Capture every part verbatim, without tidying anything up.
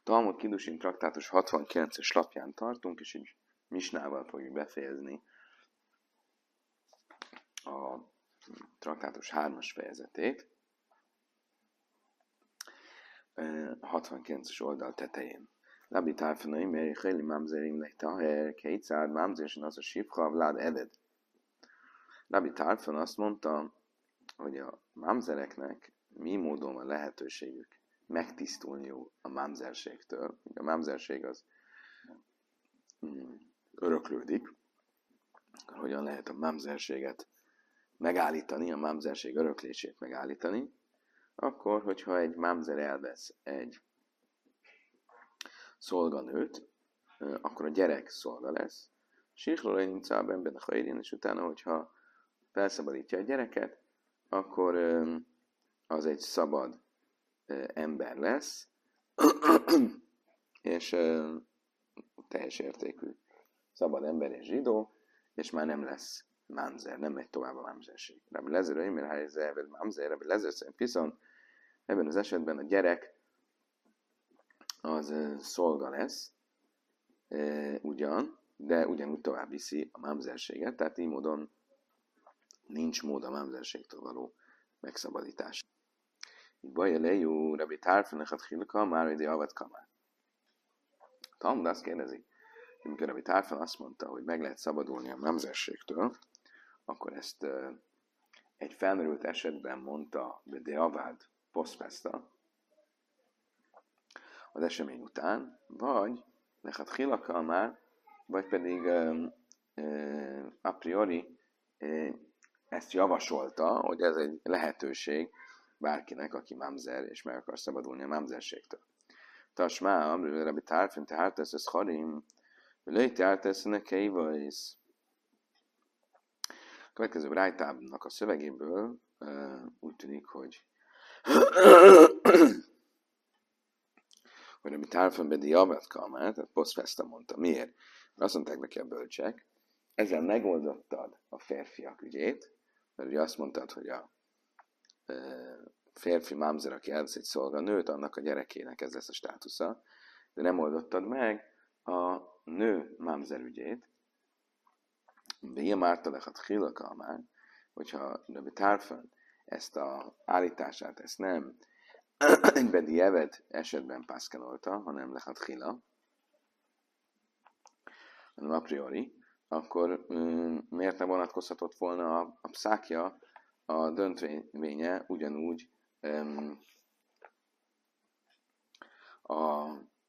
Talmud Kiddushin traktátus hatvankilences lapján tartunk, és így misnával fogjuk befejezni a traktátus hármas fejezetét. hatvankilences oldal tetején. Labi tárfanai, mely héli mamzerimnek taher, kétszád mamzésen az a sifra, vlád eved. Labi tárfan azt mondta, hogy a mamzereknek mi módon van lehetőségük megtisztulniuk a mamzerségtől. A mamzerség az mm, öröklődik. Hogyan lehet a mamzerséget megállítani, a mamzerség öröklését megállítani? Akkor, hogyha egy mamzer elvesz egy szolganőt, akkor a gyerek szolga lesz. Siklóra nincs ebben a hajrén, és utána, hogyha felszabadítja a gyereket, akkor az egy szabad ember lesz, és teljes értékű szabad ember és zsidó, és már nem lesz mamzer, nem megy tovább a mamzerség. Rabbi Lezer, Ömer, Hájzer, mamzer, Rabbi Lezer szerint viszont ebben az esetben a gyerek az szolga lesz, ugyan, de ugyanúgy tovább viszi a mamzerséget, tehát így módon nincs mód a mamzerségtől való megszabadítás. Baja lejú, Rabbi Tárfanek hat hilka, már ide avat kamár. Talmud azt kérdezi, hogy amikor Rabbi Tárfan azt mondta, hogy meg lehet szabadulni a mamzerségtől, akkor ezt uh, egy felmerült esetben mondta de avád posztfeszta az esemény után, vagy nechat hilaka már, vagy pedig um, uh, a priori uh, ezt javasolta, hogy ez egy lehetőség bárkinek, aki mamzer, és meg akar szabadulni a mamzerségtől. Tasmá, Rabbi Tárfin, te hártesz, ez harim, lőj te hártesz, nekei vajsz. A következő brájtábnak a szövegéből uh, úgy tűnik, hogy hogy Rabbi Tárfin bedi javat kamát, tehát posztfeszta mondta. Miért? Mert azt mondták neki a bölcsek, ezzel megoldottad a férfiak ügyét, mert ugye azt mondtad, hogy a férfi mamzer, aki elvesz egy szolganőt, annak a gyerekének ez lesz a státusza, de nem oldottad meg a nő mamzer ügyét. De ilyen mártalechat hilaka már, hogyha Rabbi Tárfan ezt az állítását, ezt nem egy bedi eved esetben pászkanolta, hanem lechat hila, hanem a priori, akkor um, miért ne vonatkozhatott volna a, a pszákja, a döntvénye ugyanúgy um, a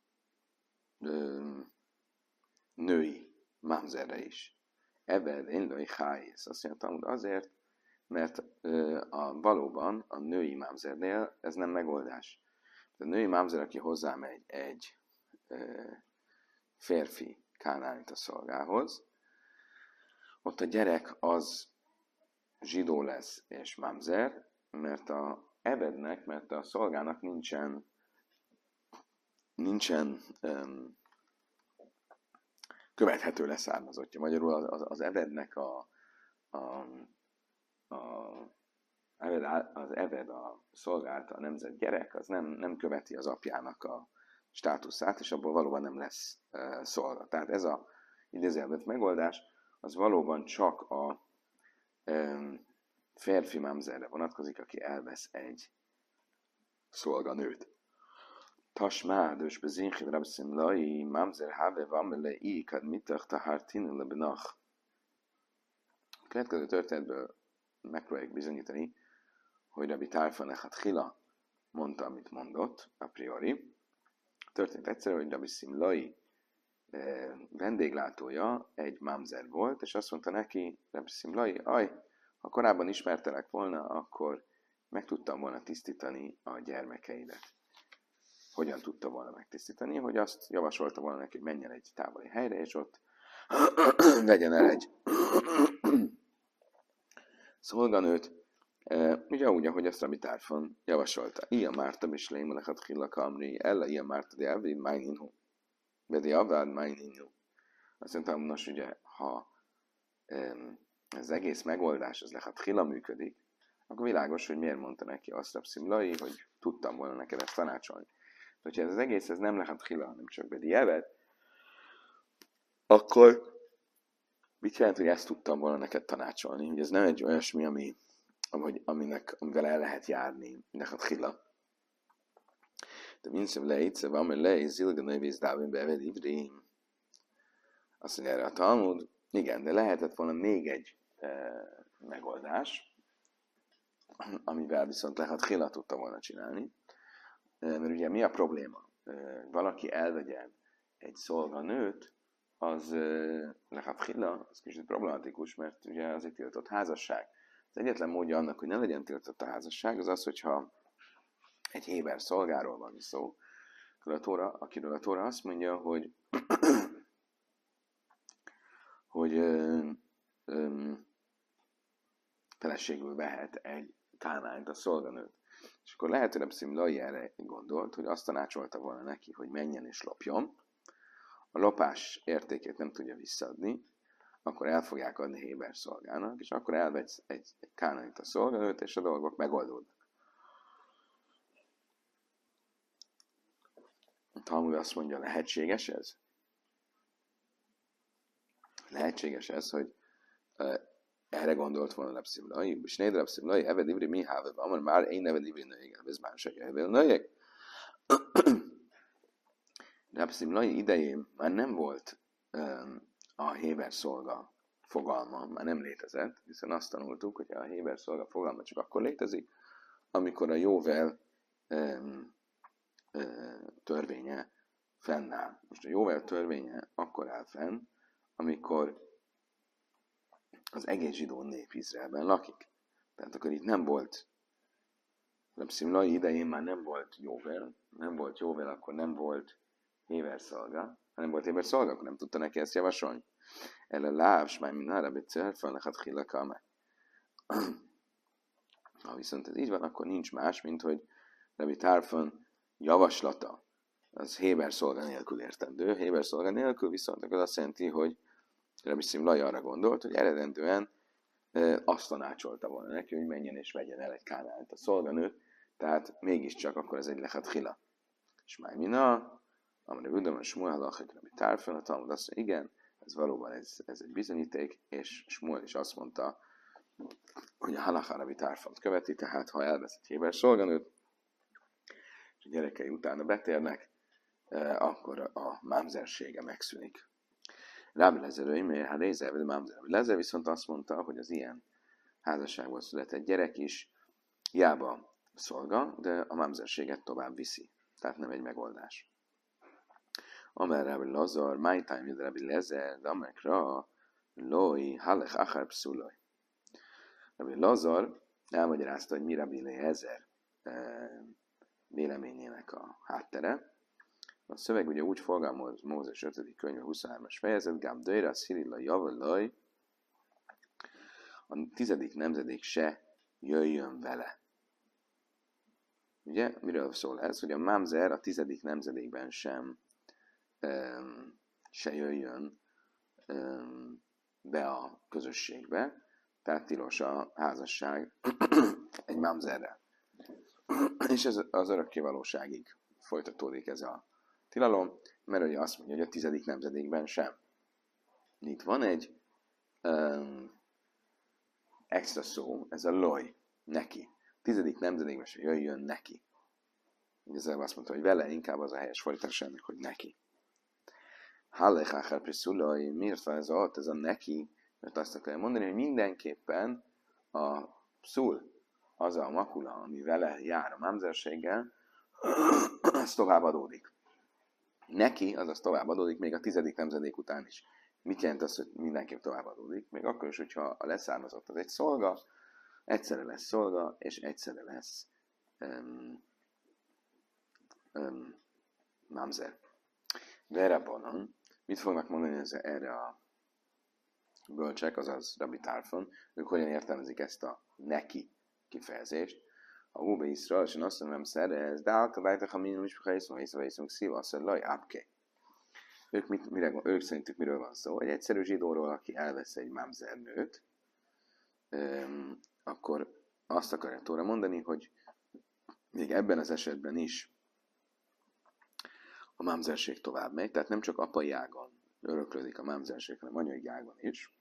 um, női mamzerre is. Ebben én lőj hájész. Azt mondtam, azért, mert uh, a, valóban a női mamzernél ez nem megoldás. A női mamzer, aki hozzámegy egy uh, férfi kánánita szolgához, ott a gyerek az zsidó lesz és mamzer, mert a evednek, mert a szolgának nincsen nincsen um, követhető leszármazottja. Magyarul az, az, az evednek a, a, a az eved a szolgálta a nemzet gyerek, az nem, nem követi az apjának a státuszát, és abból valóban nem lesz uh, szolga. Tehát ez a idézőjelben megoldás, az valóban csak a um, férfi mamzerre vonatkozik, aki elvesz egy szolganőt. Tasmádös bezinchid rabszim lai mamzer have vamele i kad mitach tahartin lebnach. A következő történetből megpróbáljuk bizonyítani, hogy Rabbi Tárfan echat hila mondta, amit mondott, a priori. Történt egyszer, hogy Rabbi Szimlai vendéglátója egy mamzer volt, és azt mondta neki, Rabbi Szimlai, aj, ha korábban ismertelek volna, akkor meg tudtam volna tisztítani a gyermekeidet. Hogyan tudta volna megtisztítani? Hogy azt javasolta volna neki, hogy menjen egy távoli helyre, és ott vegyen el egy szolganőt, ugye úgy, ahogy azt Rabbi Tárfan javasolta. Ilyen márta bisleim lechat hillak amri, ella ilyen márta de elvéd májninhu. Bedi avád májninhu. Azt mondtam, nos ugye, ha ez egész megoldás, az lechat hilla működik, akkor világos, hogy miért mondta neki azt Rabbi Szimlai, hogy tudtam volna neked ezt tanácsolni. hogyha ez az egész ez nem lehet hila, hanem csak bediavad, akkor mit jelent, hogy ezt tudtam volna neked tanácsolni? Hogy ez nem egy olyasmi, ami, ami aminek, amivel el lehet járni, neked hila. De minszem leitsze, van, mert lej, zilganai vízdávén beved ivrim. Azt mondja erre a Talmud, igen, de lehetett volna még egy e, megoldás, amivel viszont lehet hila tudta volna csinálni. E, mert ugye mi a probléma? E, valaki elvegyen egy szolganőt, az e, lehet hila, az kicsit problematikus, mert ugye az egy tiltott házasság. Az egyetlen módja annak, hogy ne legyen tiltott a házasság, az az, hogyha egy héber szolgáról van szó, a Tóra, akiről a Tóra azt mondja, hogy hogy ö, ö, feleségül vehet egy kánányt, a szolganőt. És akkor lehet, hogy Reb Szimlai erre gondolt, hogy azt tanácsolta volna neki, hogy menjen és lopjon, a lopás értékét nem tudja visszaadni, akkor el fogják adni héber szolgának, és akkor elvegy egy, egy kánányt a szolganőt, és a dolgok megoldódnak. A Talmud azt mondja, lehetséges ez? Lehetséges ez, hogy uh, erre gondolt volna Reb Szimlai, és négy Reb Szimlai, Eved Ivri mi háve, amar már én Eved Ivri nőjeg, ez már se jöjjel nőjeg. Reb Szimlai idején már nem volt um, a héber szolga fogalma, már nem létezett, hiszen azt tanultuk, hogy a héber szolga fogalma csak akkor létezik, amikor a jóvel um, uh, törvénye fennáll. Most a jóvel törvénye akkor áll fenn, amikor az egész zsidó nép Izraelben lakik. Tehát akkor itt nem volt, Reb Szimlai idején már nem volt jóvel, nem volt jóvel, akkor nem volt héber szolga. Ha nem volt héber szolga, akkor nem tudta neki ezt javasolni. Ele láv, s már minden Rabbi Tzerfel, neked hillakame. Ha viszont ez így van, akkor nincs más, mint hogy Rabbi Tarfon javaslata az héber szolga nélkül értendő. Héber szolga nélkül viszont az azt jelenti, hogy Rabbi Szimlai arra gondolt, hogy eredendően e, azt tanácsolta volna neki, hogy menjen és vegyen el egy kánányt a szolganőt, tehát mégiscsak akkor ez egy lechat hila. És már mina, amire Budon, a Smuel halachik Rabbi Tarfon, a Talmud azt mondja, igen, ez valóban ez, ez egy bizonyíték, és Smuel is azt mondta, hogy a halacha Rabbi Tarfont követi, tehát ha elvesz egy héber szolganőt, és a gyerekei utána betérnek, e, akkor a mámzersége megszűnik. Rabbi Lezer, hogy hát Rézer, vagy Mámzer. Lezer viszont azt mondta, hogy az ilyen házasságból született gyerek is hiába szolga, de a mámzerséget tovább viszi. Tehát nem egy megoldás. Amer Rabbi Lazar, my time with Rabbi Lezer, Damekra, Loi, Halech Achar Pszuloj. Rabbi Lazar elmagyarázta, hogy mi Rabbi Lezer véleményének a háttere. A szöveg ugye úgy fogalmaz, Mózes ötödik könyve huszonhármas fejezet, Gám Döjra, Szirilla, Javalaj, a tizedik nemzedék se jöjjön vele. Ugye, miről szól ez? Hogy a mámzer a tizedik nemzedékben sem um, se jöjjön um, be a közösségbe, tehát tilos a házasság egy mámzerrel. És ez az örökké valóságig folytatódik ez a tilalom, mert ugye azt mondja, hogy a tizedik nemzedékben sem. Itt van egy um, extra szó, ez a loj, neki. A tizedik nemzedékben se jöjjön neki. Ezzel azt mondta, hogy vele inkább az a helyes fordítás ennek, hogy neki. Hallech achar priszulaj, miért van ez ott, ez a neki? Mert azt akarja mondani, hogy mindenképpen a szul, az a makula, ami vele jár a mámzerséggel, az tovább adódik. Neki, azaz tovább adódik még a tizedik nemzedék után is. Mit jelent az, hogy mindenképp tovább adódik? Még akkor is, hogyha a leszármazott az egy szolga, egyszerre lesz szolga, és egyszerre lesz um, um, mámzer. De erre banan, mit fognak mondani ez, erre a bölcsek, azaz Rabbi Tarfon, ők hogyan értelmezik ezt a neki kifejezést? A Húbe Iszra, és én azt mondom, szerez, de általában a minimum is fejszünk, észrevészünk szíva, azt mondja, laj, ápke. Ők, mit, mire, ők szerintük miről van szó? Egy egyszerű zsidóról, aki elvesz egy mámzernőt, öm, akkor azt akarja Tóra mondani, hogy még ebben az esetben is mámzerség tovább megy, tehát nem csak apai ágon öröklődik a mámzerség, hanem anyai ágon is.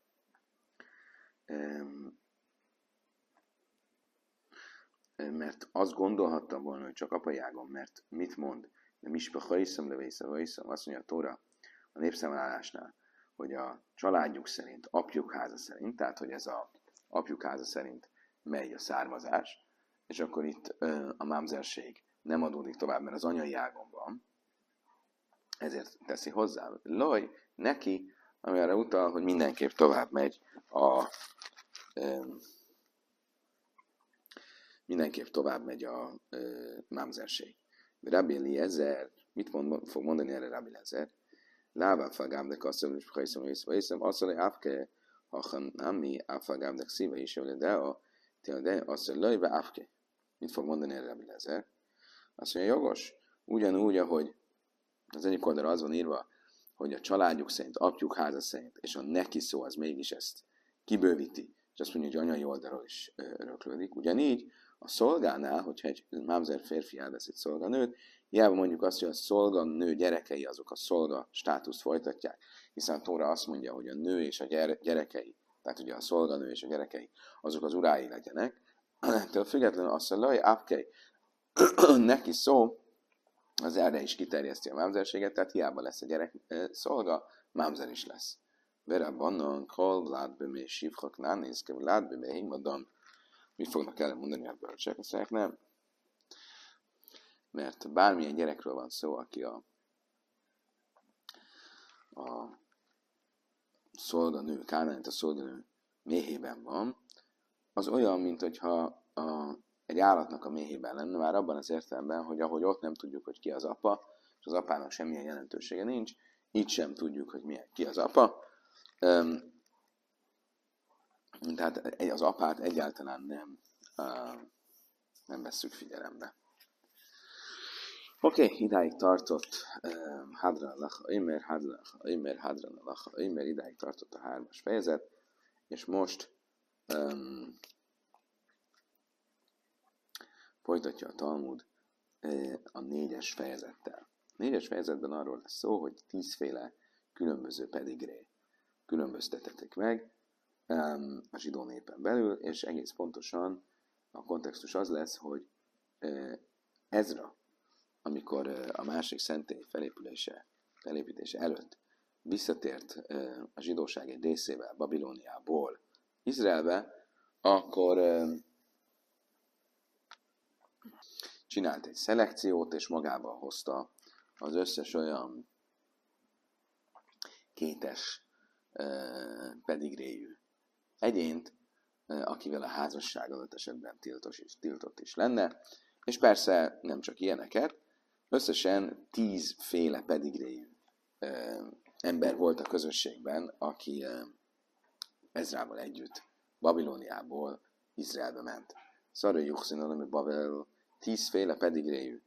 Mert azt gondolhattam volna, hogy csak apai ágon, mert mit mond? De mispecha iszem, levészem, iszem, azt mondja a Tóra a népszámlálásnál, hogy a családjuk szerint, apjuk háza szerint, tehát hogy ez a apjuk háza szerint megy a származás, és akkor itt ö, a mámzerség nem adódik tovább, mert az anyai ágon van, ezért teszi hozzá. Loj, neki, ami arra utal, hogy mindenképp tovább megy a ö, mindenképp tovább megy a ö, mámzerség. Rabbi Eliezer, mit mond, fog mondani erre Rabbi Eliezer? Láva fagám de kasszol, és hajszom, észve, észve, asszal, hogy áfke, ha nami, áfagám de szíve is, jól de a de asszal, lőjbe áfke. Mit fog mondani erre Rabbi Eliezer? Azt mondja, jogos, ugyanúgy, ahogy az egyik oldalra az van írva, hogy a családjuk szerint, apjuk háza szerint, és a neki szó az mégis ezt kibővíti, és azt mondja, hogy anyai oldalról is öröklődik. Ugyanígy a szolgánál, hogyha egy mámzer férfi elvesz egy szolganőt, hiába mondjuk azt, hogy a szolganő gyerekei azok a szolga státuszt folytatják, hiszen a Tóra azt mondja, hogy a nő és a gyerekei, tehát ugye a szolganő és a gyerekei, azok az urái legyenek. Ettől függetlenül azt mondja, hogy ápkej, neki szó, az erre is kiterjeszti a mámzerséget, tehát hiába lesz a gyerek szolga, mámzer is lesz. Vera bannon, kol, ládbe, mé, sívhak, nánézke, ládbe, mé, himadon. Mit fognak elmondani a bölcsek? Azt mondják, nem. Mert bármilyen gyerekről van szó, aki a, a szolganő, Kánaánit a szolganő méhében van, az olyan, mint hogyha a, egy állatnak a méhében lenne, már abban az értelemben, hogy ahogy ott nem tudjuk, hogy ki az apa, és az apának semmilyen jelentősége nincs, így sem tudjuk, hogy milyen, ki az apa. Um, tehát az apát egyáltalán nem, uh, nem vesszük figyelembe. Oké, okay, idáig tartott um, Hadran Lacha Imer, Hadran Lacha Imer, Hadran Lacha Imer, idáig tartott a hármas fejezet, és most um, folytatja a Talmud uh, a négyes fejezettel. A négyes fejezetben arról lesz szó, hogy tízféle különböző pedigré különböztetetek meg um, a zsidó népen belül, és egész pontosan a kontextus az lesz, hogy uh, Ezra, amikor uh, a másik szentély felépülése, felépítése előtt visszatért uh, a zsidóság egy részével Babilóniából Izraelbe, akkor uh, csinált egy szelekciót, és magával hozta az összes olyan kétes pedigréjű egyént, akivel a házasság adott esetben tiltos is, tiltott is lenne, és persze nem csak ilyeneket, összesen tízféle pedigréjű ember volt a közösségben, aki Ezrával együtt Babilóniából Izraelbe ment. Szarő Juchszinon, ami Babel tízféle pedigréjű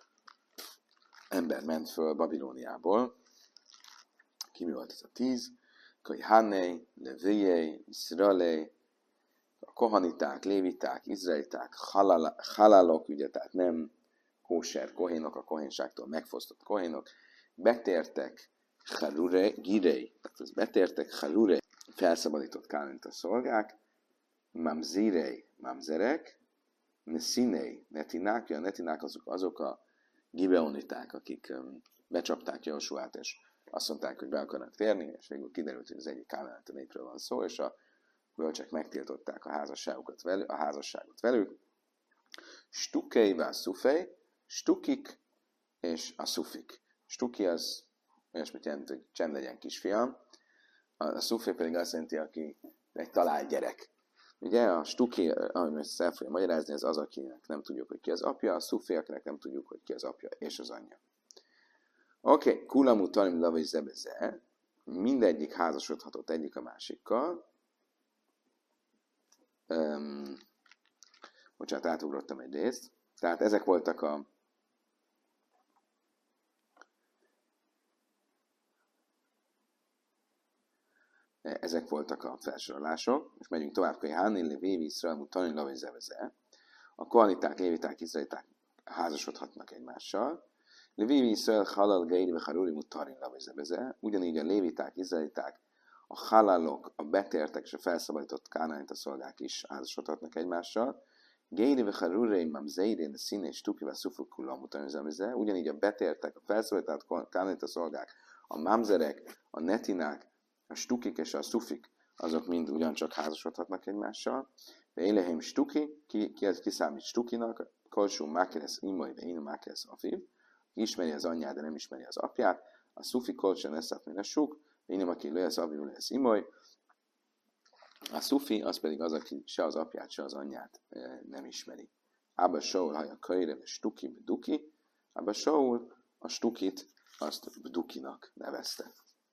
ember ment föl Babilóniából. Ki mi volt ez a tíz? Kohané, Levié, Iszraelé, a kohaniták, léviták, izraeliták, halálok, ugye, tehát nem kóser kohénok, a kohénságtól megfosztott kohénok, betértek Chaluré, Girei, tehát az betértek Chaluré, felszabadított Kánánit a szolgák, Mamzirei, mamzerek, Neszinei, netinák, a netinák azok, azok a gibeoniták, akik um, becsapták Jósuát, és azt mondták, hogy be akarnak térni, és végül kiderült, hogy az egyik kánánita népről van szó, és a bölcsek megtiltották a házasságot velük, a házasságot velük. Stukeivel szufej, stukik és a szufik. Stuki az olyasmit jelent, hogy csend legyen kisfiam, a szufé pedig azt jelenti, aki egy talált gyerek. Ugye a stuki, ahogy ezt el fogja magyarázni, ez az, akinek nem tudjuk, hogy ki az apja, a szufé, akinek nem tudjuk, hogy ki az apja és az anyja. Oké, okay. Kulamú tanim lavai zebeze, mindegyik házasodhatott egyik a másikkal. Um, bocsánat, átugrottam egy részt. Tehát ezek voltak a ezek voltak a felsorolások. Most megyünk tovább, hogy Háni, Levévi, Iszraelmú, tanim lavai zebeze. A kohaniták, léviták, izraeliták házasodhatnak egymással. Levi Israel halal geiri ve haruri mutarin lavizebeze. Ugyanígy a léviták, izraeliták, a halalok, a betértek és a felszabadított kánaanita szolgák is házasodhatnak egymással. Geiri ve haruri mamzeirén szín és tuki ve szufukulla mutarin lavizebeze. Ugyanígy a betértek, a felszabadított kánaanita szolgák, a mamzerek, a netinák, a stukik és a szufik, azok mind ugyancsak házasodhatnak egymással. De éleheim stuki, ki, ki, ki számít stukinak, kolsú mákeres imai, de én mákeres afiv, ismeri az anyját, de nem ismeri az apját, a szufi kolsán eszát, mint a suk, de én aki lesz aviv, lesz imai, a szufi az pedig az, aki se az apját, se az anyját e, nem ismeri. Ába Saul haja kölyre, ve stuki, ve duki, Ába Saul a stukit azt dukinak nevezte.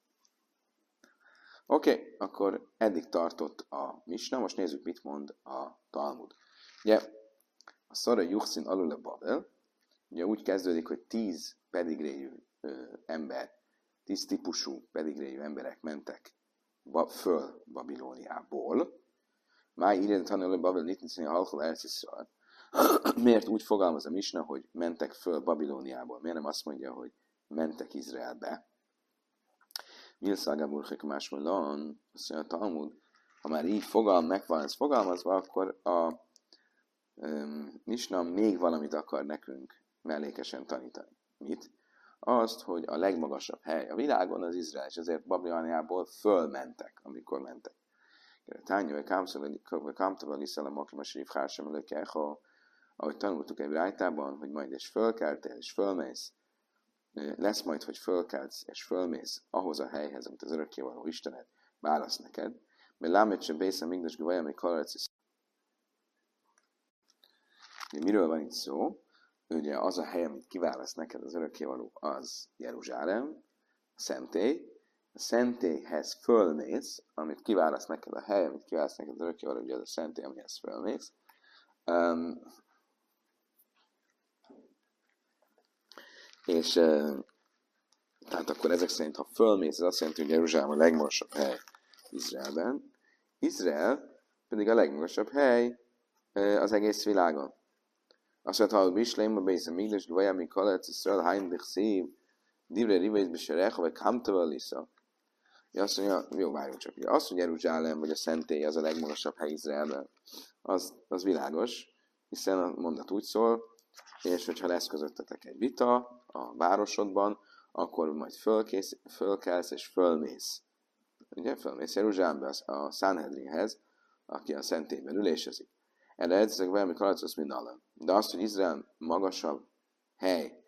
Oké, okay, akkor eddig tartott a misna, most nézzük, mit mond a Talmud. Ugye, a Szara Juchszin alul a Babel, ugye úgy kezdődik, hogy tíz pedigréjű ö, ember, tíz típusú pedigréjű emberek mentek ba, föl Babilóniából. Máj írjad tanul a Babel nitniszani a halkol Eretz Yisrael. Miért úgy fogalmaz a misna, hogy mentek föl Babilóniából? Miért nem azt mondja, hogy mentek Izraelbe? Milszágáburhék másmondon, azt mondja a Talmud, ha már így fogalm, meg van ez fogalmazva, akkor a um, misna még valamit akar nekünk mellékesen tanítani. Mit? Azt, hogy a legmagasabb hely a világon az Izrael, és ezért Babilóniából fölmentek, amikor mentek. Tánya, vagy kámtavali szelem, aki most így hársam előke, ahogy tanultuk egy rájtában, hogy majd és fölkeltél, és fölmész, lesz majd, hogy fölkelsz és fölmész ahhoz a helyhez, amit az örökkévaló Istened válasz neked, mert lámet sem bészem mégis gvaja, még haladsz. Miről van itt szó? Ugye az a hely, amit kiválaszt neked az örökkévaló, az Jeruzsálem, a szentély. A szentélyhez fölmész, amit kiválaszt neked a hely, amit kiválaszt neked az örökkévaló, ugye az a szentély, amihez fölmész. Um, És e, tehát akkor ezek szerint, ha fölmész, ez azt jelenti, hogy Jeruzsálem a legmagasabb hely Izraelben. Izrael pedig a legmagasabb hely e, az egész világon. Azt mondta, hogy Bisleimba Bészem Migdes, Gvaja Mikalet, Izrael, Heinrich Szív, Divre Riveiz Beserecha, vagy Kamtava Lisza. Azt mondja, jó, várjunk csak. Az, hogy Jeruzsálem, vagy a szentély az a legmagasabb hely Izraelben, az, az világos, hiszen a mondat úgy szól, és hogyha lesz közöttetek egy vita a városodban, akkor majd fölkész, fölkelsz és fölmész. Ugye, fölmész Jeruzsálembe a Sanhedrinhez, aki a szentélyben ülésezik. Erre egyszerűen valami kalacosz mind allen. De azt, hogy Izrael magasabb hely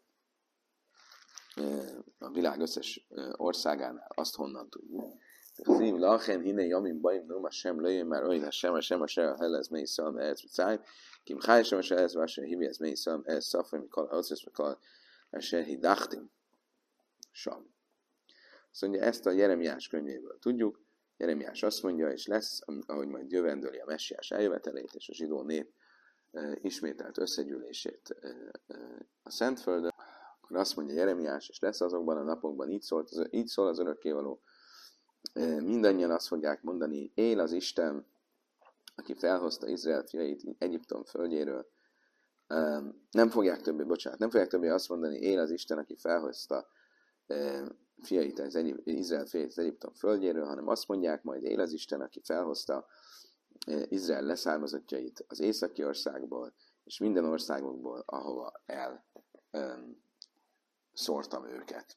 a világ összes országánál, azt honnan tudjuk. Szív lachen hinne jamin bajim numa sem lőjön már olyan sem, sem a se a hellez mely szalm ehhez vicáj. Kim háj sem a se ehhez vásár hívi ez mely szalm ehhez szafaj, mikor hozzász, mikor eser hidachtim. Sam. Azt mondja, ezt a Jeremiás könyvéből tudjuk. Jeremiás azt mondja, és lesz, ahogy majd jövendőli a messiás eljövetelét és a zsidó nép e, ismételt összegyűlését e, e, a Szentföldön, akkor azt mondja Jeremiás, és lesz azokban a napokban, így, szólt, így szól az örökkévaló, e, mindannyian azt fogják mondani, él az Isten, aki felhozta Izrael fiait Egyiptom földjéről, e, nem fogják többé, bocsánat, nem fogják többé azt mondani, él az Isten, aki felhozta e, fiait az Egyip, Izrael fiait az Egyiptom földjéről, hanem azt mondják, majd él az Isten, aki felhozta Izrael leszármazottjait az északi országból, és minden országokból, ahova el um, szórtam őket.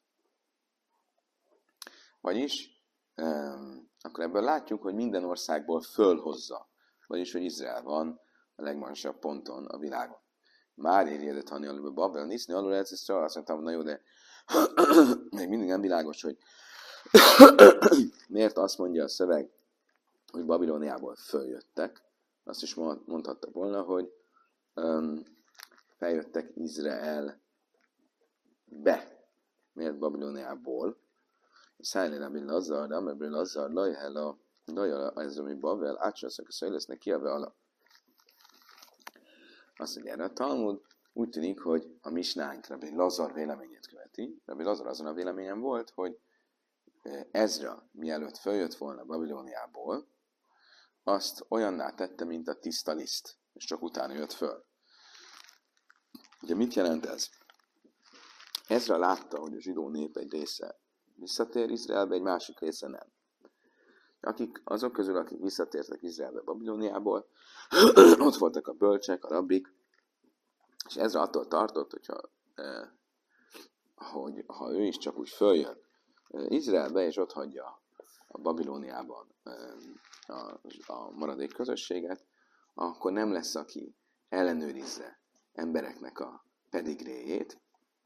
Vagyis, um, akkor ebből látjuk, hogy minden országból fölhozza, vagyis, hogy Izrael van a legmagasabb ponton a világon. Már érjedet hani alul Babel, niszni alul elcisztra, azt mondtam, na jó, de még mindig nem világos, hogy miért azt mondja a szöveg, hogy Babilóniából följöttek. Azt is mondhatta volna, hogy um, feljöttek Izraelbe. Miért Babilóniából? Szájlén Rabbi Lazar, de Rabbi Lazar, lajhela, lajhela, ez ami Babel, átcsaszak a szajlesznek kiave alap. Azt mondja, erre a Talmud úgy tűnik, hogy a misnánk Rabbi Lazar véleményét követi. Rabbi Lazar azon a véleményen volt, hogy Ezra, mielőtt följött volna Babilóniából, azt olyanná tette, mint a tiszta liszt, és csak utána jött föl. Ugye mit jelent ez? Ezra látta, hogy a zsidó nép egy része visszatér Izraelbe, egy másik része nem. Akik, azok közül, akik visszatértek Izraelbe Babilóniából, ott voltak a bölcsek, a rabbik, és Ezra attól tartott, hogyha, eh, hogy ha ő is csak úgy följön eh, Izraelbe, és ott hagyja a Babilóniában eh, a, a maradék közösséget, akkor nem lesz, aki ellenőrizze embereknek a pedigréjét,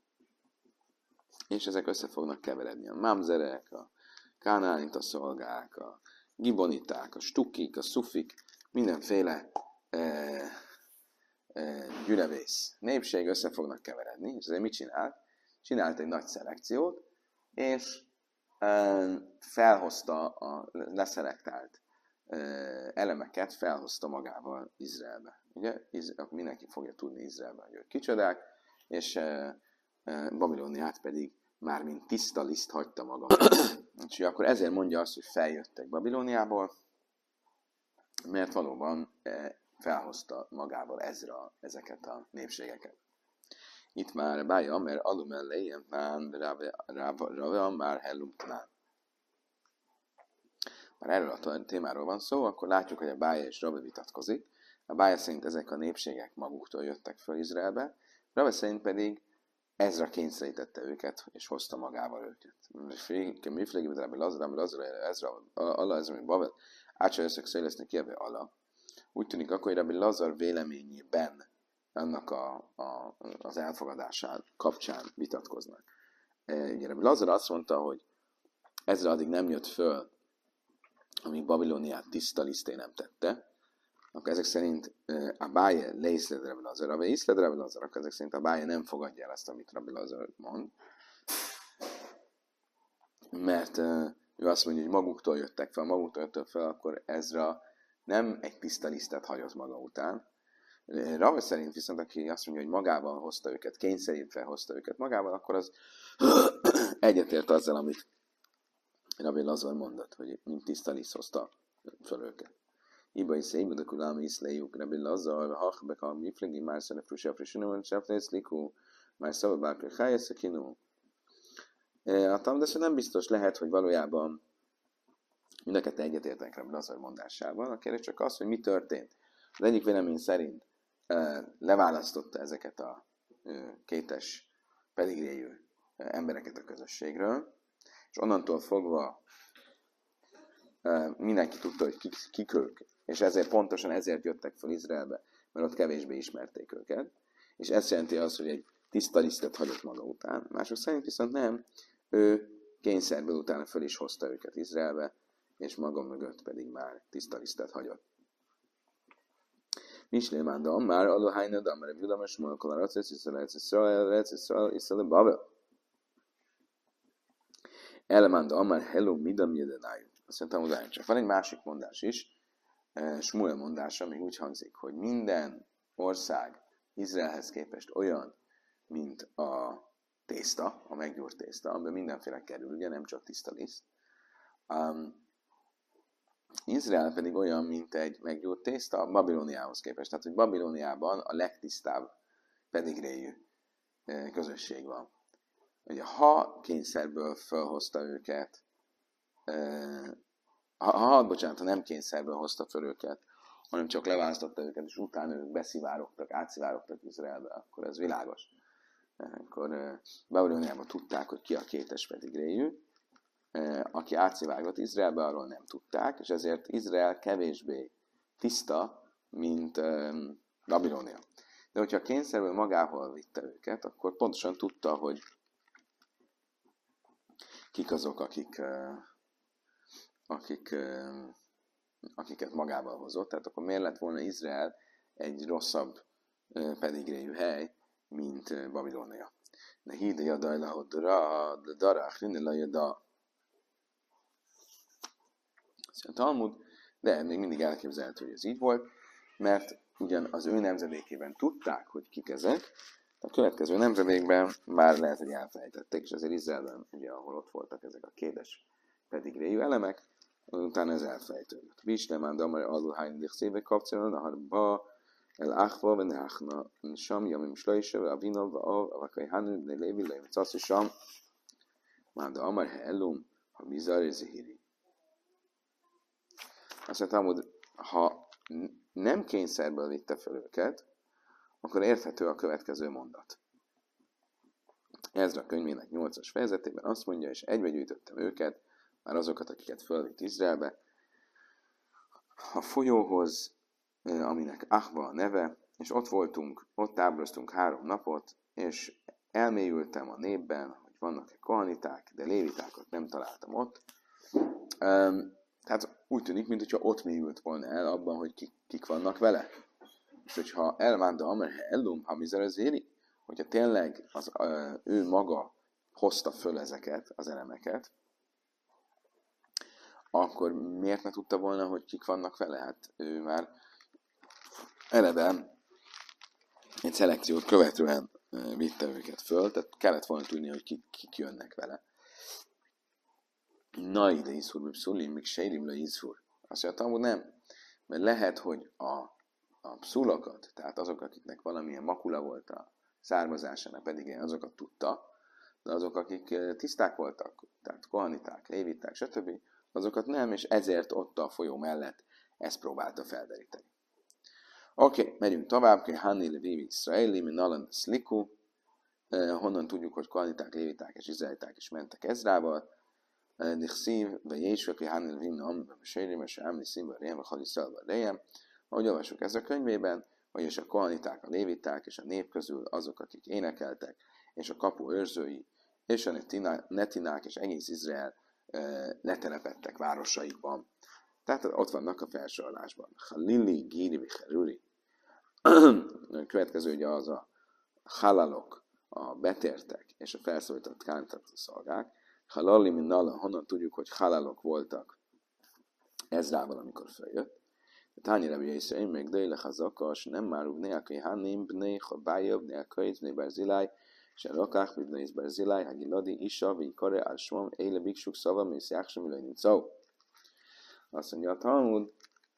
és ezek össze fognak keveredni. A mamzerek, a kánánita szolgák, a giboniták, a stukik, a szufik, mindenféle e, e, gyülevész népség össze fognak keveredni, és ezért mit csinált? Csinált egy nagy szelekciót, és e, felhozta a leszelektált e, elemeket, felhozta magával Izraelbe. Ugye? Izrael, mindenki fogja tudni Izraelben, hogy ők kicsodák, és e, e, Babilóniát pedig már mint tiszta liszt hagyta maga. És akkor ezért mondja azt, hogy feljöttek Babilóniából, mert valóban felhozta magával Ezra ezeket a népségeket. Itt már bája, mert alumellé, ilyen pán, rava, már hellumtnán. Már erről a témáról van szó, akkor látjuk, hogy a bája és Rava vitatkozik. A bája szerint ezek a népségek maguktól jöttek föl Izraelbe, Rava szerint pedig Ezra kényszerítette őket, és hozta magával őket. Mi flegim, de Lazar, Lazar, Ezra, Allah, Ezra, mi Babel, átsa összök szélesznek kieve Allah. Úgy tűnik akkor, hogy Rabbi Lazar véleményében annak a, a, az elfogadásán kapcsán vitatkoznak. Ugye Rabbi Lazar azt mondta, hogy Ezra addig nem jött föl, amíg Babilóniát tiszta liszté nem tette, akkor ezek szerint a báje leiszled Rabbi Lazar, a iszled Rabbi Lazar, akkor ezek szerint a báje nem fogadja el azt, amit Rabbi Lazar mond. Mert ő azt mondja, hogy maguktól jöttek fel, maguktól jöttek fel, akkor Ezra nem egy tiszta lisztet hagyott maga után. Rava szerint viszont, aki azt mondja, hogy magával hozta őket, kényszerítve hozta őket magával, akkor az egyetért azzal, amit Rabbi Lazar mondott, hogy mint tiszta liszt hozta föl őket. Iba is szépen, de kulám is lejuk, Rabbi Lazar, hachbek a miflegi, már szene frusja, frisinó, seflész likú, már szababákra hájesz a kinó. A Talmud nem biztos, lehet, hogy valójában mind a ketten egyetértenek Rabbi Lazar mondásával. A kérdés csak az, hogy mi történt. Az egyik vélemény szerint leválasztotta ezeket a kétes pedigréjű embereket a közösségről, és onnantól fogva mindenki tudta, hogy kik, kik ők, és ezért pontosan ezért jöttek fel Izraelbe, mert ott kevésbé ismerték őket, és ez jelenti azt, hogy egy tiszta lisztet hagyott maga után. Mások szerint viszont nem, ő kényszerből utána föl is hozta őket Izraelbe, és maga mögött pedig már tiszta lisztet hagyott. Mislémán dam, már aluhájna dam, mert Judamas Molkol, Racesz, Iszrael, Iszrael, Iszrael, Iszrael, Babel. Elemán dam, már hello, midam jedenájú. Azt mondtam, hogy csak van egy másik mondás is, Smuel mondása, még úgy hangzik, hogy minden ország Izraelhez képest olyan, mint a tészta, a meggyúrt tészta, amiben mindenféle kerül, ugye nem csak tiszta liszt. Um, Izrael pedig olyan, mint egy meggyúrt tészta Babilóniához képest. Tehát, hogy Babilóniában a legtisztább pedigréjű közösség van. Ugye, ha kényszerből felhozta őket, ha, ha, bocsánat, ha nem kényszerből hozta fel őket, hanem csak leválasztotta őket, és utána ők beszivárogtak, átszivárogtak Izraelbe, akkor ez világos. Akkor Babilóniában tudták, hogy ki a kétes pedigréjű, aki átszivárgott Izraelbe, arról nem tudták, és ezért Izrael kevésbé tiszta, mint Babilónia. De hogyha kényszerből magával vitte őket, akkor pontosan tudta, hogy kik azok, akik, akik, akiket magával hozott. Tehát akkor miért lett volna Izrael egy rosszabb pedigréjű hely, mint Babilónia. De híde jadaj lahodra, de darach, rinne lajada. A Talmud, de még mindig elképzelhető, hogy ez így volt, mert ugyan az ő nemzedékében tudták, hogy kik ezek, a következő nemzedékben már lehet, hogy elfelejtették, és azért Izraelben, ugye, ahol ott voltak ezek a kédes pedigréjű elemek, utána ez elfelejtődött. Bislemán, de amely alul hánydik szébe kapcsolódna, ha ba, el achva, ve neachna, sam, jamim slajse, ve avina, ve av, avakai hanu, ne lévi, le caci sam, már de amar he elum, ha bizar és zihiri. Azt mondtam, hogy ha nem kényszerből vitte fel őket, akkor érthető a következő mondat. Ezra könyvének nyolcas fejezetében azt mondja, és egybe gyűjtöttem őket, már azokat, akiket fölvitt Izraelbe, a folyóhoz, aminek Ahva a neve, és ott voltunk, ott táboroztunk három napot, és elmélyültem a népben, hogy vannak-e kohaniták, de lévitákat nem találtam ott. Um, tehát úgy tűnik, mintha ott mélyült volna el abban, hogy kik, kik vannak vele. És hogyha elmánda amerhe ellum, ha mizerezéri, hogyha tényleg az, ő maga hozta föl ezeket, az elemeket, akkor miért ne tudta volna, hogy kik vannak vele? Hát ő már eleve egy szelekciót követően vitte őket föl, tehát kellett volna tudni, hogy kik, kik jönnek vele. Na ide iszúr, mi pszulim, még sejrim le iszúr. Azt mondtam, hogy nem. Mert lehet, hogy a, a pszulokat, tehát azok, akiknek valamilyen makula volt a származásának, pedig én azokat tudta, de azok, akik tiszták voltak, tehát kohaniták, léviták, stb., azokat nem, és ezért ott a folyó mellett ezt próbálta felderíteni. Oké, okay, megyünk tovább, hogy Hanni levévi Iszraeli, min nalan szliku, honnan tudjuk, hogy kohaniták, léviták és izraeliták is mentek Ezrával, Nichszív, ve Jésve, hogy Hanni levim na amibben sejrim, és Amni színben réjem, vagy Haliszalban réjem. Ahogy olvasjuk ez a könyvében, vagyis a kohaniták, a léviták és a nép közül azok, akik énekeltek, és a kapu őrzői, és a netinák és egész Izrael letelepedtek városaikban. Tehát ott vannak a felsorolásban. Halili, Gíri, Vicheruri. A következő ugye az a halalok, a betértek és a felszólított kántató szolgák. Halali, mint nala, honnan tudjuk, hogy halalok voltak Ezrával, amikor feljött. Tányi Rabbi Yisrael, még dőle hazakas, nem már nélkül Hannim, bnei Chabájav, nélkül bnei Barzilai, és a rakák, bnei Barzilai, Hagiladi, Isa, Vikare, Álsmam, Éle, Biksuk, Szava, Mész, Jáksam, Ilai, Nincau. Azt mondja a Talmud,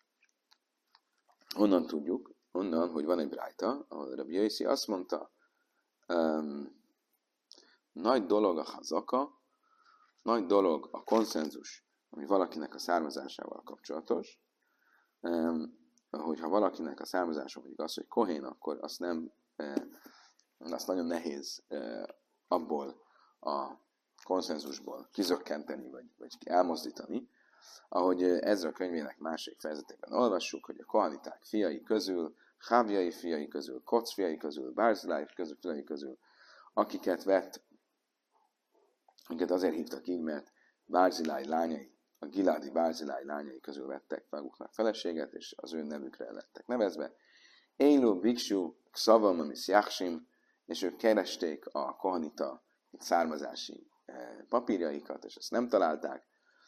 honnan tudjuk, onnan, hogy van egy brájta, ahol Rabbi Yossi azt mondta, um, nagy dolog a hazaka, nagy dolog a konszenzus, ami valakinek a származásával kapcsolatos, um, hogyha valakinek a származása mondjuk az, hogy kohén, akkor azt nem, eh, azt nagyon nehéz eh, abból a konszenzusból kizökkenteni, vagy, vagy elmozdítani. Ahogy Ezra könyvének másik fejezetében olvassuk, hogy a kohaniták fiai közül, Hávjai fiai közül, Koc fiai közül, Barzilai közül, fiai közül, akiket vett, akiket azért hívtak így, mert Barzilai lányai, a Giládi Barzilai lányai közül vettek maguknak feleséget, és az ő nevükre lettek nevezve. Élu, Biksú, Xavam, Amis Jáksim, és ők keresték a kohanita származási papírjaikat, és ezt nem találták,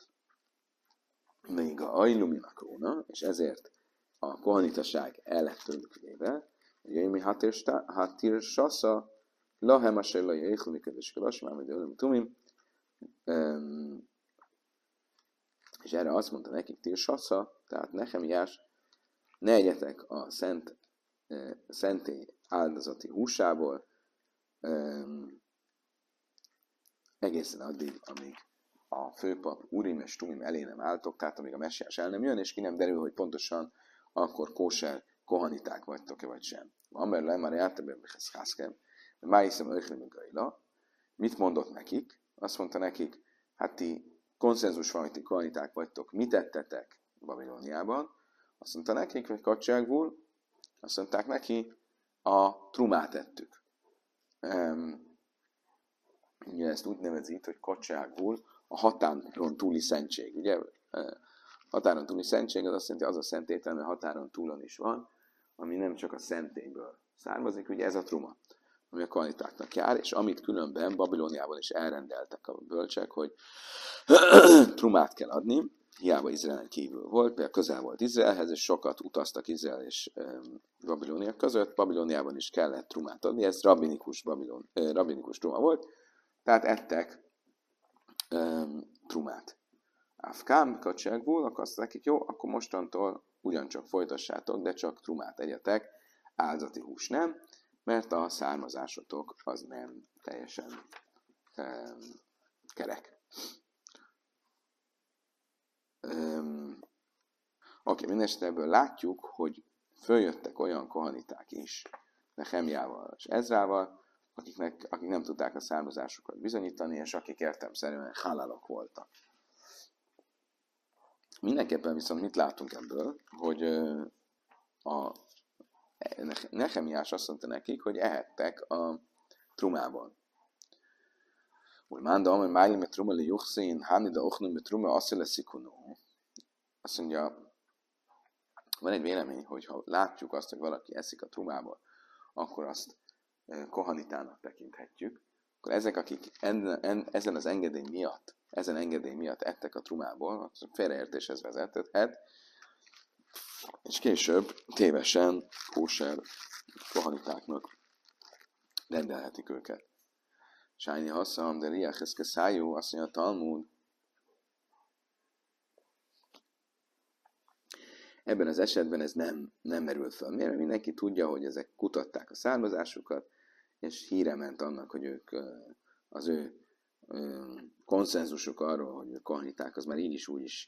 még a Ailumin a króna, és ezért a kohanitaság el lett tőlük véve, Jöjmi hatír sasza, lahem asher la jöjjl mikedves kedas, már majd ölöm tumim, és erre azt mondta nekik tír sasza, tehát Nehemiás, ne egyetek a szent, szentély áldozati húsából, egészen addig, amíg a főpap Urim és Tumim elé nem álltok, tehát amíg a messiás el nem jön, és ki nem derül, hogy pontosan akkor kóser kohaniták vagytok-e, vagy sem. Amer le már jártabban beheszkászkem, de már hiszem öklim gaila. Mit mondott nekik? Azt mondta nekik, hát ti konszenzus van, hogy ti kohaniták vagytok, mit tettetek Babilóniában? Azt mondta nekik, hogy kacságvul, azt mondták neki, a trumát ettük. Um, ugye ezt úgy nevezik, hogy kacságvul, a határon túli szentség. Ugye határon túli szentség az azt jelenti, az a szentétel, mert határon túlon is van, ami nem csak a szentélyből származik, ugye ez a truma, ami a kohanitáknak jár, és amit különben Babilóniában is elrendeltek a bölcsek, hogy trumát kell adni, hiába Izraelen kívül volt, például közel volt Izraelhez, és sokat utaztak Izrael és um, Babilónia között, Babilóniában is kellett trumát adni, ez rabbinikus, Babilon, eh, rabbinikus truma volt, tehát ettek um, trumát. Afkám, kacságból, akkor azt nekik, jó, akkor mostantól ugyancsak folytassátok, de csak trumát egyetek. áldozati hús nem, mert a származásotok az nem teljesen um, kerek. Um, Oké, mindesetre ebből látjuk, hogy följöttek olyan kohaniták is, Nehemjával és Ezrával, akiknek, akik nem tudták a származásukat bizonyítani, és akik értelemszerűen halálok voltak. Mindenképpen viszont mit látunk ebből, hogy a Nehemiás azt mondta nekik, hogy ehettek a trumában. Úgy mondta, hogy májli me truma li juchszín, hánida ochnum me truma asszi leszikunó. Azt mondja, van egy vélemény, hogy ha látjuk azt, hogy valaki eszik a trumából, akkor azt kohanitának tekinthetjük. Akkor ezek, akik en, en, ezen az engedély miatt, ezen engedély miatt ettek a trumából, az félreértéshez vezethet, és később tévesen kóser kohanitáknak rendelhetik őket. Sájni hasszam, de riacheszke szájú, azt mondja a Talmud, ebben az esetben ez nem, nem merül fel. Miért? Mindenki tudja, hogy ezek kutatták a származásukat, és híre ment annak, hogy ők az ő konszenzusuk arról, hogy ők kohaniták, az már így is úgy is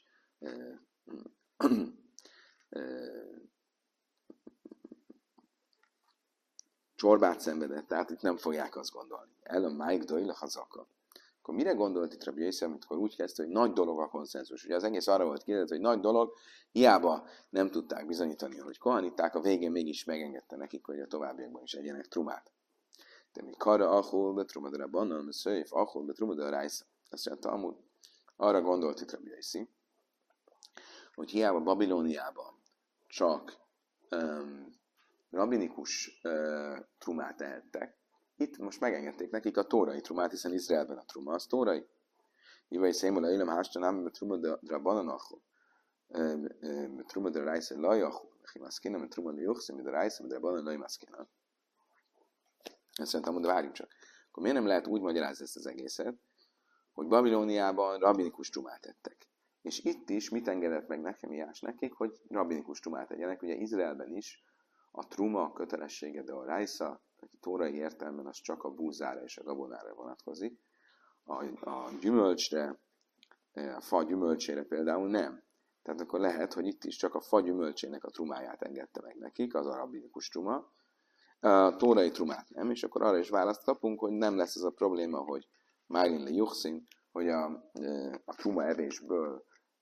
csorbát szenvedett, tehát itt nem fogják azt gondolni. El a Mike Doyle hazaka. Akkor mire gondolt itt Rabbi Yosef, amikor úgy kezdte, hogy nagy dolog a konszenzus? Ugye az egész arra volt kérdezve, hogy nagy dolog, hiába nem tudták bizonyítani, hogy kohaniták, a végén mégis megengedte nekik, hogy a továbbiakban is egyenek trumát. De mi karra ahol betrumad bannan, mert szöjf, ahol betrumad a rájsz. Azt mondta, amúgy arra gondolt itt Rabbi Yosef, hogy hiába Babilóniában csak um, rabinikus uh, trumát ehettek, itt most megengedték nekik a tórai trumát, hiszen Izraelben a truma az tórai. Ivaj szémol a élem hástanám, mert truma de bananachol. Mert truma de rájsze lajachol. Maszkina, mert truma de juchszim, mert rájsze, mert banan laj maszkina. Ezt mondtam, de várjunk csak. Akkor miért nem lehet úgy magyarázni ezt az egészet, hogy Babilóniában rabinikus trumát ettek? És itt is mit engedett meg Nehemiás nekik, hogy rabinikus trumát egyenek? Ugye Izraelben is a truma kötelessége de a rájsza, a tórai értelemben az csak a búzára és a gabonára vonatkozik. A, a gyümölcsre, a fa gyümölcsére például nem. Tehát akkor lehet, hogy itt is csak a fa gyümölcsének a trumáját engedte meg nekik, az a rabbinikus truma. A tórai trumát nem, és akkor arra is választ kapunk, hogy nem lesz ez a probléma, hogy Márin le Juchszin, hogy a, a truma evésből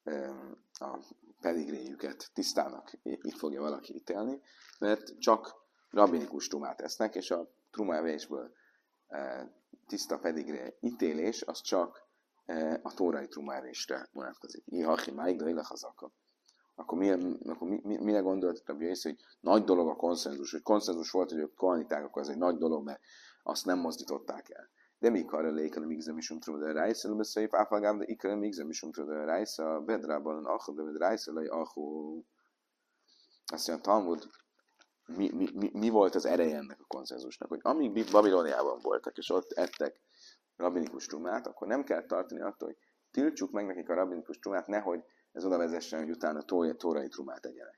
a pedigréjüket tisztának itt fogja valaki ítélni, mert csak rabbinikus trumát esznek, és a truma evésből tiszta pedigré ítélés, az csak a tórai truma evésre vonatkozik. Ihachi máig de hazaka. Akkor mire, akkor mi, mi, mire gondolt Rabbi Yosef, hogy nagy dolog a konszenzus, hogy konszenzus volt, hogy ők kohaniták, akkor ez egy nagy dolog, mert azt nem mozdították el. De mi karra léken a migzem is umtrud a rájsza, de beszéljük áfalgám, de ikar a migzem is umtrud a rájsza, bedrában a de ved rájsza, lej ahó. Azt mondja, Talmud, mi, mi, mi, mi volt az ereje ennek a konszenzusnak, hogy amíg Babilóniában voltak, és ott ettek rabbinikus trumát, akkor nem kell tartani attól, hogy tiltsuk meg nekik a rabbinikus trumát, nehogy ez oda vezessen, hogy utána tórai trumát egyenek.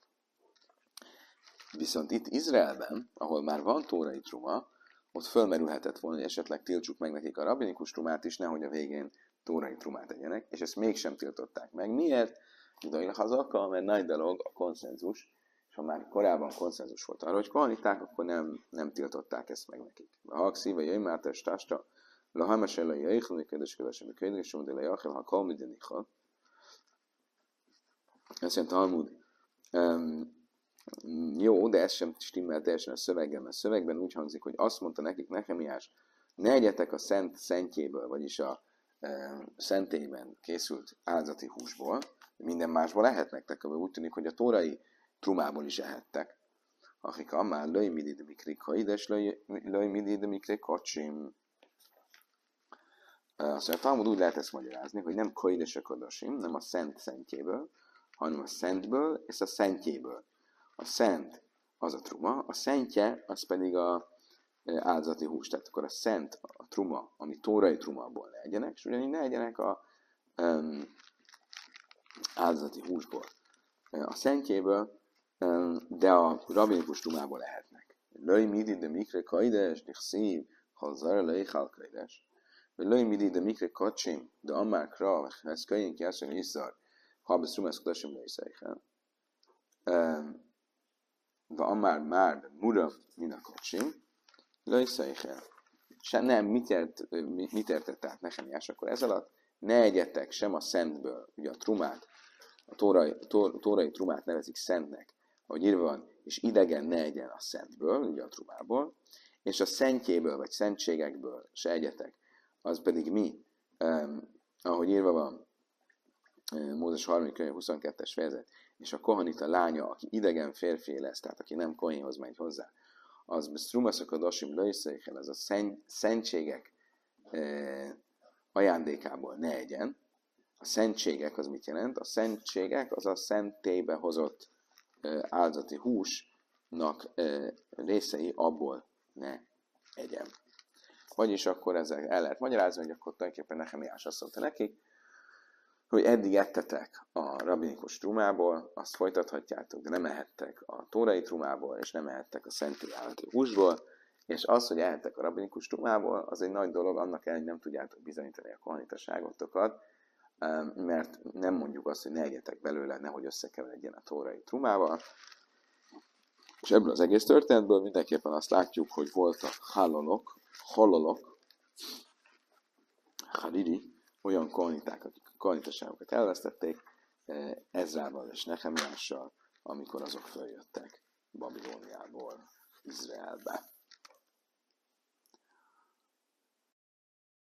Viszont itt Izraelben, ahol már van tórai truma, ott fölmerülhetett volna, hogy esetleg tiltsuk meg nekik a rabbinikus trumát is, nehogy a végén tórai trumát egyenek, és ezt mégsem tiltották meg. Miért? Idai hazaka, mert nagy dolog a konszenzus, és ha már korábban konszenzus volt arra, hogy kohaniták, akkor nem, nem tiltották ezt meg nekik. A hagszíve jöjj már testásta, la hamasella jöjjön, kedves kedves, ami kedves, de le jachel, ha kalmidenicha. Ezt mondja Talmud, um, jó, de ez sem stimmel teljesen a szöveggel, mert a szövegben úgy hangzik, hogy azt mondta nekik Nehemiás, ne egyetek a szent szentjéből, vagyis a e, szentélyben készült áldozati húsból, minden másból lehet nektek, ami úgy tűnik, hogy a tórai trumából is ehettek. Akik ammár löj midid mikrik haides, löj midid mikrik kocsim. Azt mondja, Talmud úgy lehet ezt magyarázni, hogy nem koidesek kodosim, nem a szent szentjéből, hanem a szentből és a szentjéből. A szent az a truma, a szentje az pedig a áldozati hús. Tehát akkor a szent, a truma, ami tórai trumából ne egyenek, és ugyanígy ne egyenek a um, áldozati húsból. A szentjéből, um, de a rabbinikus trumából lehetnek. Löj midi de mikre kajdes, dichszív, halzara löj halkajdes. Löj midi de mikre kacsim, de amár kra, ez kölyén kiászol iszar, ha beszrumász kudasim löj szejchen. De amár már, de muram, min a kacsim, löj szejchen. Se nem, mit, ért, mit értett át Nehemiás akkor ez alatt? Ne egyetek sem a szentből, ugye a trumát, a tórai, tó, tórai trumát nevezik szentnek, ahogy írva van, és idegen ne egyen a szentből, ugye a trumából, és a szentjéből, vagy szentségekből se egyetek, az pedig mi? Um, ahogy írva van, Mózes harmadik könyv huszonkettes fejezet, és a kohanita lánya, aki idegen férfi lesz, tehát aki nem kohénhoz megy hozzá, az besztrumaszok a dasim löjszeichen, ez a szent, szentségek eh, ajándékából ne egyen. A szentségek az mit jelent? A szentségek az a szentélybe hozott eh, áldozati húsnak eh, részei, abból ne egyen. Vagyis akkor ezzel el lehet magyarázni, hogy akkor tulajdonképpen Nehemiás azt mondta nekik, hogy eddig ettetek a rabinikus trumából, azt folytathatjátok, de nem ehettek a tórai trumából, és nem ehettek a szentély állati húsból, és az, hogy ehettek a rabinikus trumából, az egy nagy dolog, annak el, hogy nem tudjátok bizonyítani a kohanitaságotokat, mert nem mondjuk azt, hogy ne egyetek belőle, nehogy összekeveredjen a tórai trumával. És ebből az egész történetből mindenképpen azt látjuk, hogy voltak halolok, halolok, hariri, olyan kohaniták, akik a kohanitaságokat elvesztették, Ezrával és Nehemiással, amikor azok följöttek Babilóniából Izraelbe.